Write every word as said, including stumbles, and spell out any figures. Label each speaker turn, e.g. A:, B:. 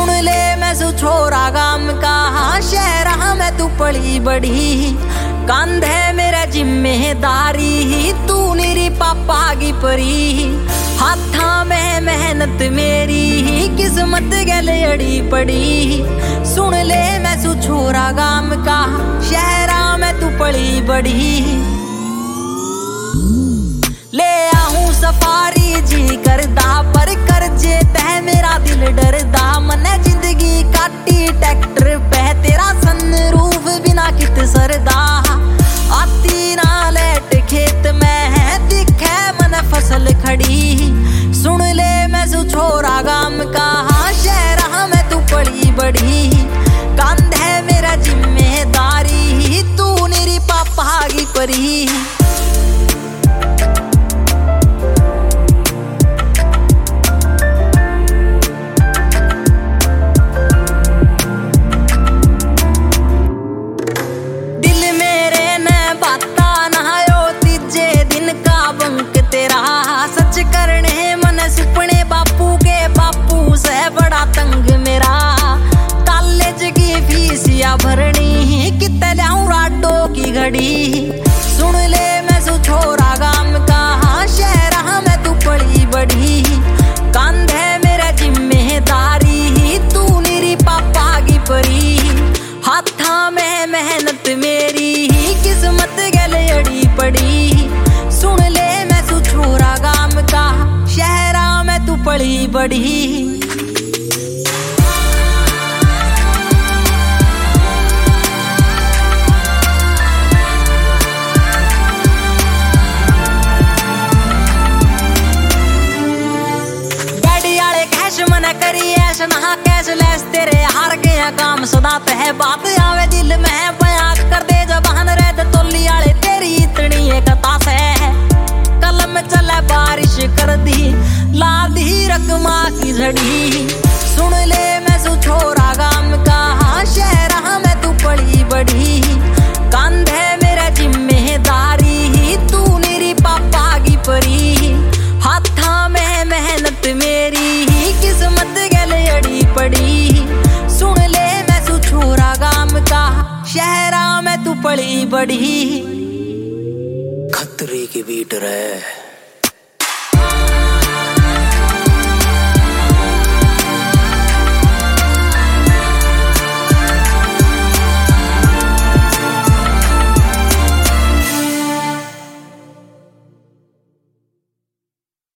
A: सुन ले मैं सु छोरा गाम का, शहरा में तू पली बड़ी, कांधे मेरा जिम्मेदारी, तू मेरी पापा की परी, हाथा में मेहनत मेरी, किस्मत गले अड़ी पड़ी। सुन ले मैं सु छोरा गाम का, शहरा में तू पली बड़ी, ले आऊं सफारी जी करदा, पर कर्जे तह मेरा दिल डरदा, मने जिंदगी काटी ट्रैक्टर पे तेरा सनरूफ बिना कित सरदा, आती ना लेट खेत में दिखे मन फसल खड़ी। सुन ले मैं सु छोरा गाम का, शहरा में तू पली बड़ी, कांधे मेरा जिम्मेदारी, तू मेरी पापा की परी। भरनी कितने लाऊं राडो की घड़ी। सुन ले मैं सु छोरा गाम का, शहरा में तू पली बड़ी, कांधे मेरा जिम्मेदारी, तू मेरी पापा की परी, हाथा में मेहनत मेरी, किस्मत गले अड़ी पड़ी। सुन ले मैं सु छोरा गाम का, शहरा में तू पली बड़ी। करी ऐश नहा कैश लेस तेरे हार गया काम सदा तह, बात आवे दिल में बयां कर दे जबान रे ते तोली आले तेरी इतनी एक तास है। कलम चले बारिश कर दी, ला दी रकमा की झड़ी। सुन ले मैं सु छोरा गाम का, शहरा में तू पली बड़ी, कांधे मेरा जिम्मेदारी, तू मेरी पापा की परी, हाथा में मेहनत मेरी, किस्मत गले अड़ी पड़ी। सुन ले मैं सु छोरा गाम का, शहरा में तू पली बड़ी।
B: खतरे की बीट रहे।